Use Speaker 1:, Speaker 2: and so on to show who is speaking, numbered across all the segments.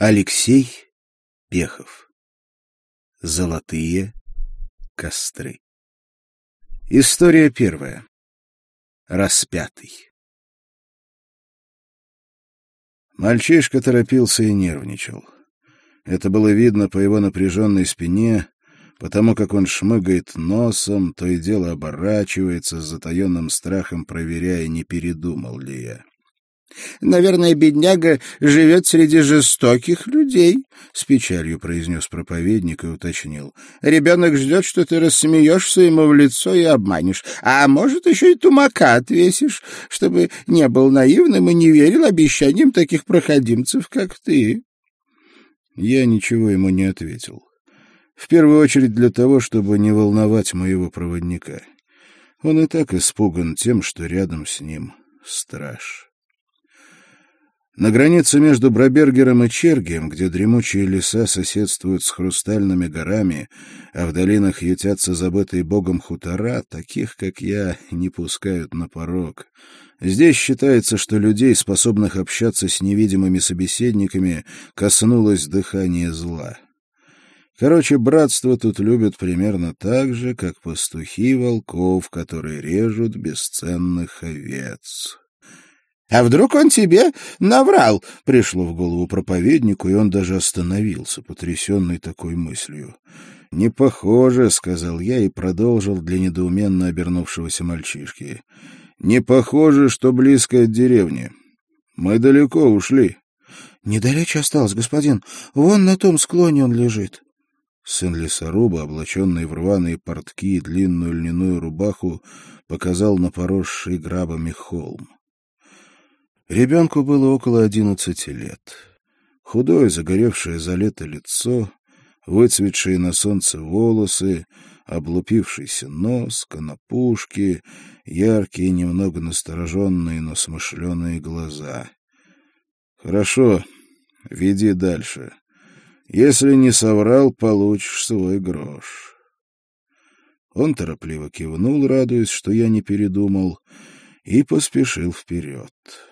Speaker 1: Алексей Пехов. Золотые костры. История первая. Распятый. Мальчишка торопился и нервничал. Это было видно по его напряженной спине, потому как он шмыгает носом, то и дело оборачивается с затаенным страхом, проверяя, не передумал ли я.
Speaker 2: «Наверное, бедняга живет среди жестоких людей», — с печалью произнес проповедник и уточнил. «Ребенок ждет, что ты рассмеешься ему в лицо и обманешь, а может, еще и тумака отвесишь, чтобы не был наивным и не верил обещаниям таких проходимцев, как ты».
Speaker 1: Я ничего ему не ответил. В первую очередь для того, чтобы не волновать моего проводника. Он и так испуган тем, что рядом с ним страж. На границе между Брабергером и Чергием, где дремучие леса соседствуют с хрустальными горами, а в долинах ютятся забытые богом хутора, таких, как я, не пускают на порог. Здесь считается, что людей, способных общаться с невидимыми собеседниками, коснулось дыхание зла. Короче, братство тут любят примерно так же, как пастухи волков, которые режут бесценных овец.
Speaker 2: «А вдруг он тебе наврал?» — пришло в голову проповеднику, и он даже остановился, потрясенный такой мыслью.
Speaker 1: «Не похоже», — сказал я и продолжил для недоуменно обернувшегося мальчишки. «Не похоже, что близко от деревни. Мы далеко ушли».
Speaker 2: «Недалече осталось, господин. Вон на том склоне он лежит».
Speaker 1: Сын лесоруба, облаченный в рваные портки и длинную льняную рубаху, показал на поросший грабами холм. Ребенку было около 11 лет. Худое, загоревшее за лето лицо, выцветшие на солнце волосы, облупившийся нос, конопушки, яркие, немного настороженные, но смышленые глаза. «Хорошо, веди дальше. Если не соврал, получишь свой грош». Он торопливо кивнул, радуясь, что я не передумал, и поспешил вперед.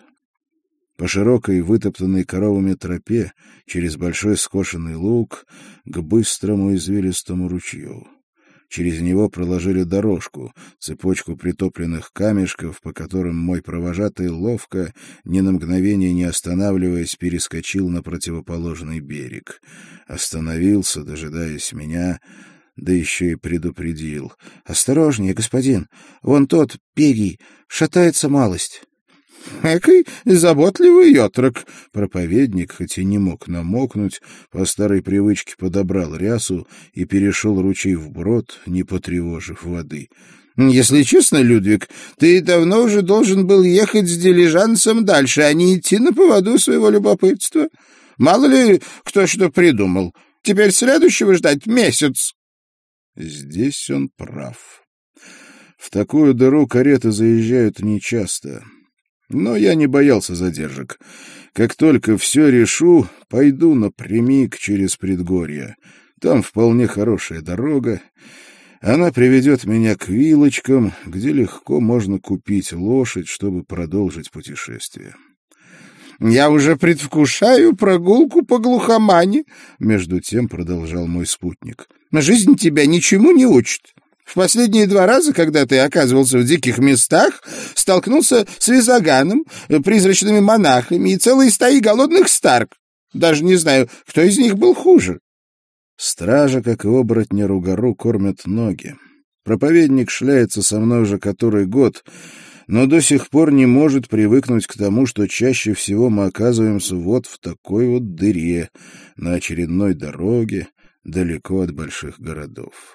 Speaker 1: По широкой, вытоптанной коровами тропе, через большой скошенный луг, к быстрому извилистому ручью. Через него проложили дорожку, цепочку притопленных камешков, по которым мой провожатый ловко, ни на мгновение не останавливаясь, перескочил на противоположный берег. Остановился, дожидаясь меня, да еще и предупредил. «Осторожнее, господин, вон тот, Пегий, шатается малость».
Speaker 2: «Экой заботливый отрок!»
Speaker 1: Проповедник, хоть и не мог намокнуть, по старой привычке подобрал рясу и перешел ручей вброд, не потревожив воды.
Speaker 2: «Если честно, Людвиг, ты давно уже должен был ехать с дилижансом дальше, а не идти на поводу своего любопытства. Мало ли кто что придумал. Теперь следующего ждать месяц».
Speaker 1: Здесь он прав. В такую дыру кареты заезжают нечасто. Но я не боялся задержек. Как только все решу, пойду напрямик через предгорье. Там вполне хорошая дорога. Она приведет меня к вилочкам, где легко можно купить лошадь, чтобы продолжить путешествие.
Speaker 2: «Я уже предвкушаю прогулку по глухомане», — между тем продолжал мой спутник. «Жизнь тебя ничему не учит. В последние 2 раза, когда ты оказывался в диких местах, столкнулся с визаганом, призрачными монахами и целой стаей голодных старк. Даже не знаю, кто из них был хуже».
Speaker 1: Стража, как и оборотня Ругару, кормят ноги. Проповедник шляется со мной уже который год, но до сих пор не может привыкнуть к тому, что чаще всего мы оказываемся вот в такой вот дыре, на очередной дороге, далеко от больших городов.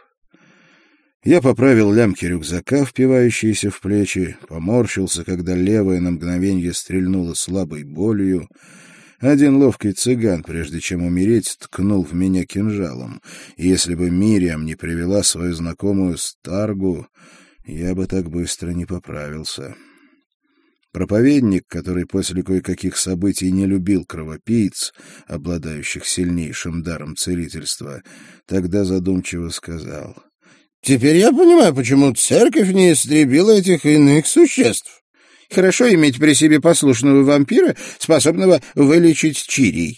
Speaker 1: Я поправил лямки рюкзака, впивающиеся в плечи, поморщился, когда левая на мгновенье стрельнула слабой болью. Один ловкий цыган, прежде чем умереть, ткнул в меня кинжалом, и если бы Мириам не привела свою знакомую Старгу, я бы так быстро не поправился. Проповедник, который после кое-каких событий не любил кровопийц, обладающих сильнейшим даром целительства, тогда задумчиво сказал:
Speaker 2: «Теперь я понимаю, почему церковь не истребила этих иных существ. Хорошо иметь при себе послушного вампира, способного вылечить чирий.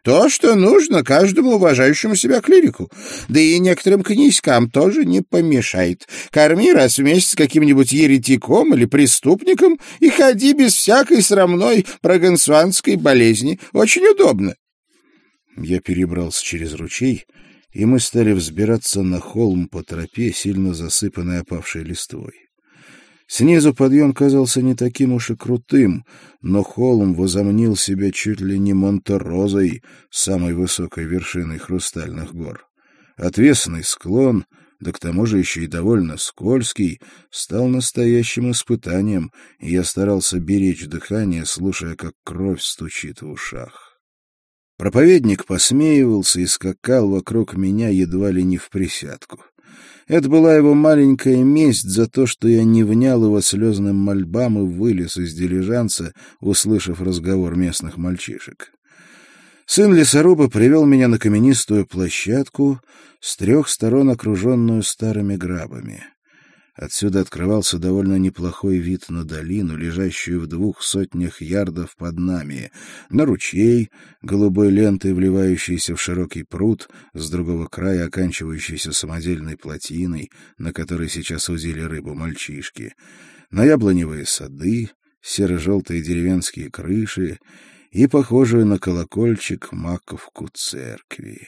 Speaker 2: То, что нужно каждому уважающему себя клирику. Да и некоторым князькам тоже не помешает. Корми раз в месяц каким-нибудь еретиком или преступником и ходи без всякой срамной прогансуанской болезни. Очень удобно.
Speaker 1: Я перебрался через ручей, и мы стали взбираться на холм по тропе, сильно засыпанной опавшей листвой. Снизу подъем казался не таким уж и крутым, но холм возомнил себя чуть ли не Монте-Розой, самой высокой вершиной Хрустальных гор. Отвесный склон, да к тому же еще и довольно скользкий, стал настоящим испытанием, и я старался беречь дыхание, слушая, как кровь стучит в ушах. Проповедник посмеивался и скакал вокруг меня едва ли не в присядку. Это была его маленькая месть за то, что я не внял его слезным мольбам и вылез из дилижанса, услышав разговор местных мальчишек. Сын лесоруба привел меня на каменистую площадку, с 3 сторон окруженную старыми грабами. Отсюда открывался довольно неплохой вид на долину, лежащую в 200 ярдов под нами, на ручей, голубой лентой вливающийся в широкий пруд, с другого края оканчивающийся самодельной плотиной, на которой сейчас удили рыбу мальчишки, на яблоневые сады, серо-желтые деревенские крыши и похожую на колокольчик маковку церкви.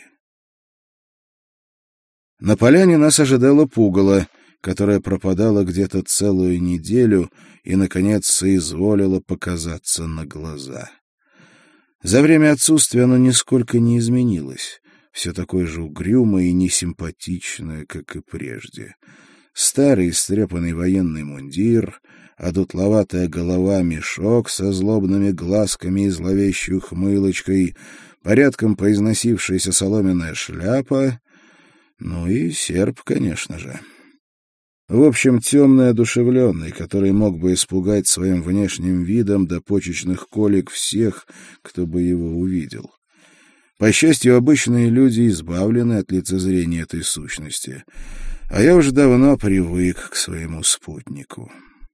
Speaker 1: На поляне нас ожидало пугало, которая пропадала где-то целую неделю и, наконец, соизволила показаться на глаза. За время отсутствия оно нисколько не изменилось, все такое же угрюмое и несимпатичное, как и прежде. Старый истрепанный военный мундир, одутловатая голова мешок со злобными глазками и зловещей ухмылочкой, порядком поизносившаяся соломенная шляпа, ну и серп, конечно же. В общем, темный одушевленный, который мог бы испугать своим внешним видом до почечных колик всех, кто бы его увидел. По счастью, обычные люди избавлены от лицезрения этой сущности, а я уже давно привык к своему спутнику.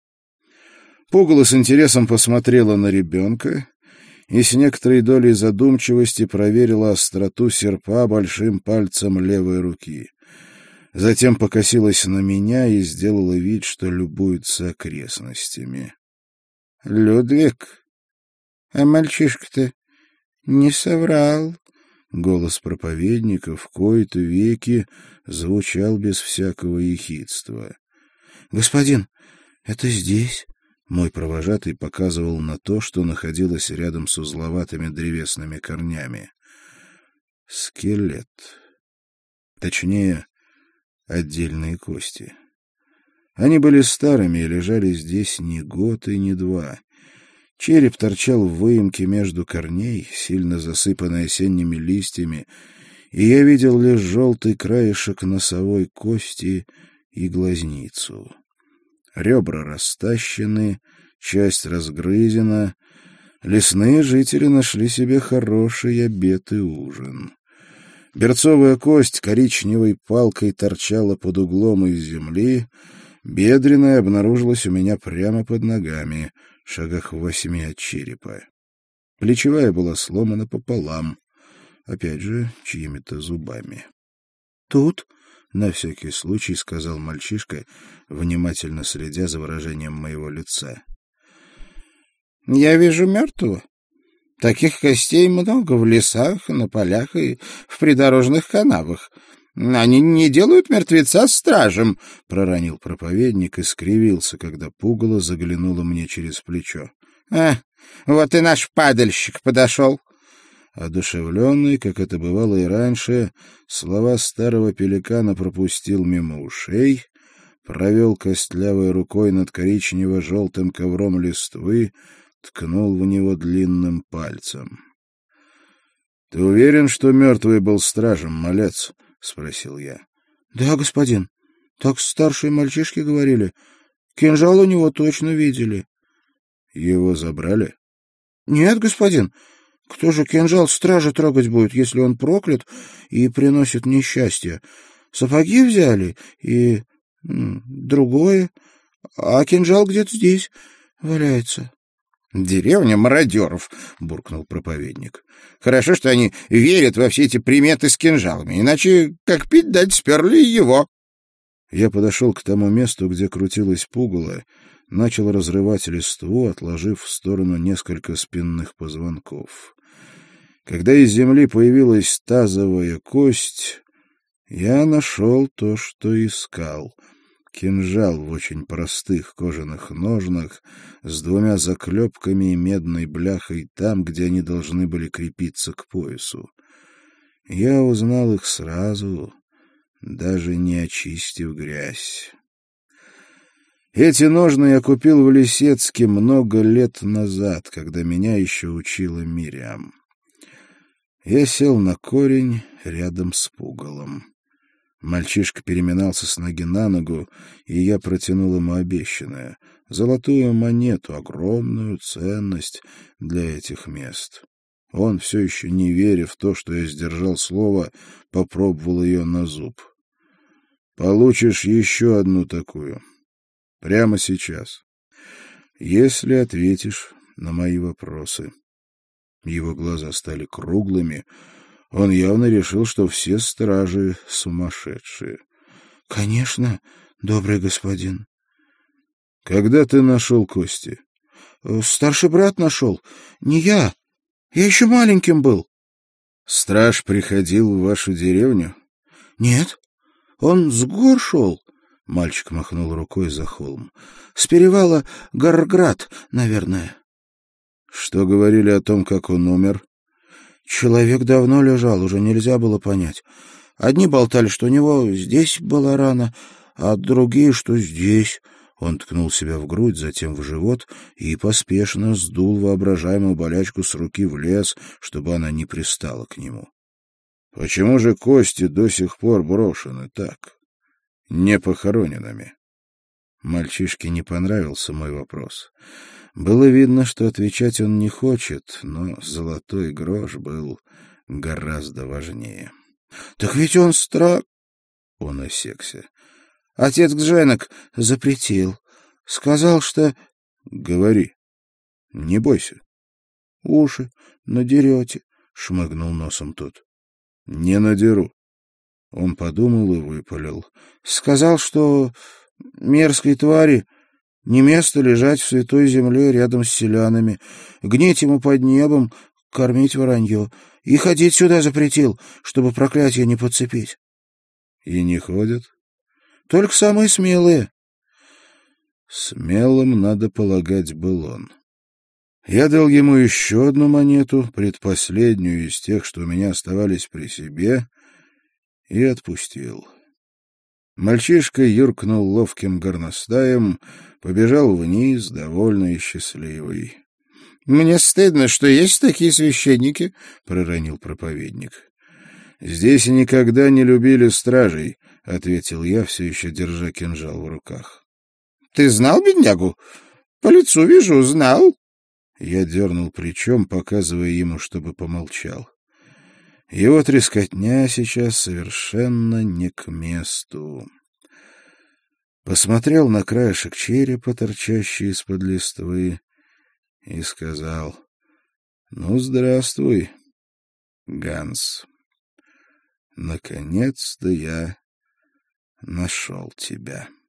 Speaker 1: Пугало с интересом посмотрела на ребенка и с некоторой долей задумчивости проверила остроту серпа большим пальцем левой руки. Затем покосилась на меня и сделала вид, что любуется окрестностями. — Людвиг, а мальчишка-то не соврал. Голос проповедника в кои-то веки звучал без всякого ехидства. — Господин, это здесь? Мой провожатый показывал на то, что находилось рядом с узловатыми древесными корнями. Скелет. Точнее, отдельные кости. Они были старыми и лежали здесь не год и не 2. Череп торчал в выемке между корней, сильно засыпанный осенними листьями, и я видел лишь желтый краешек носовой кости и глазницу. Ребра растащены, часть разгрызена. Лесные жители нашли себе хороший обед и ужин. Берцовая кость коричневой палкой торчала под углом из земли, бедренная обнаружилась у меня прямо под ногами, шагах в 8 от черепа. Плечевая была сломана пополам, опять же, чьими-то зубами. — Тут, — на всякий случай сказал мальчишка, внимательно следя за выражением моего лица. — Я вижу мертвого. Таких костей много в лесах, на полях и в придорожных канавах. Они не делают мертвеца стражем, — проронил проповедник и скривился, когда пугало заглянуло мне через плечо. — вот и наш падальщик подошел. Одушевленный, как это бывало и раньше, слова старого пеликана пропустил мимо ушей, провел костлявой рукой над коричнево-желтым ковром листвы, ткнул в него длинным пальцем. — Ты уверен, что мертвый был стражем, малец? — спросил я. — Да, господин. Так старшие мальчишки говорили. Кинжал у него точно видели. — Его забрали? — Нет, господин. Кто же кинжал стража трогать будет, если он проклят и приносит несчастье? Сапоги взяли и другое, а кинжал где-то здесь валяется.
Speaker 2: «Деревня мародеров», — буркнул проповедник. «Хорошо, что они верят во все эти приметы с кинжалами, иначе, как пить дать, сперли его».
Speaker 1: Я подошел к тому месту, где крутилось пугало, начал разрывать листву, отложив в сторону несколько спинных позвонков. Когда из земли появилась тазовая кость, я нашел то, что искал. Кинжал в очень простых кожаных ножнах с двумя заклепками и медной бляхой там, где они должны были крепиться к поясу. Я узнал их сразу, даже не очистив грязь. Эти ножны я купил в Лисецке много лет назад, когда меня еще учила Мириам. Я сел на корень рядом с пугалом. Мальчишка переминался с ноги на ногу, и я протянул ему обещанное — золотую монету, огромную ценность для этих мест. Он, все еще не веря в то, что я сдержал слово, попробовал ее на зуб. «Получишь еще одну такую. Прямо сейчас. Если ответишь на мои вопросы». Его глаза стали круглыми. Он явно решил, что все стражи сумасшедшие. — Конечно, добрый господин. — Когда ты нашел кости? — Старший брат нашел. Не я. Я еще маленьким был. — Страж приходил в вашу деревню? — Нет. Он с гор шел. Мальчик махнул рукой за холм. — С перевала Горград, наверное. — Что говорили о том, как он умер? Человек давно лежал, уже нельзя было понять. Одни болтали, что у него здесь была рана, а другие, что здесь. Он ткнул себя в грудь, затем в живот и поспешно сдул воображаемую болячку с руки в лес, чтобы она не пристала к нему. — Почему же кости до сих пор брошены так, не похороненными? Мальчишке не понравился мой вопрос. Было видно, что отвечать он не хочет, но золотой грош был гораздо важнее. — Так ведь он Он осекся. — Отец Гженок запретил. Сказал, что... — Говори. Не бойся. — Уши надерете, — шмыгнул носом тот. — Не надеру. Он подумал и выпалил. — Сказал, что мерзкой твари не место лежать в святой земле рядом с селянами, гнить ему под небом, кормить воронье. И ходить сюда запретил, чтобы проклятие не подцепить. — И не ходят? — Только самые смелые. Смелым, надо полагать, был он. Я дал ему еще одну монету, предпоследнюю из тех, что у меня оставались при себе, и отпустил. Мальчишка юркнул ловким горностаем, побежал вниз, довольный и счастливый. — Мне стыдно, что есть такие священники, — проронил проповедник. — Здесь никогда не любили стражей, — ответил я, все еще держа кинжал в руках. — Ты знал беднягу? По лицу вижу, знал. Я дернул плечом, показывая ему, чтобы помолчал. Его трескотня сейчас совершенно не к месту. Посмотрел на краешек черепа, торчащий из-под листвы, и сказал: — Ну, здравствуй, Ганс. Наконец-то я нашел тебя.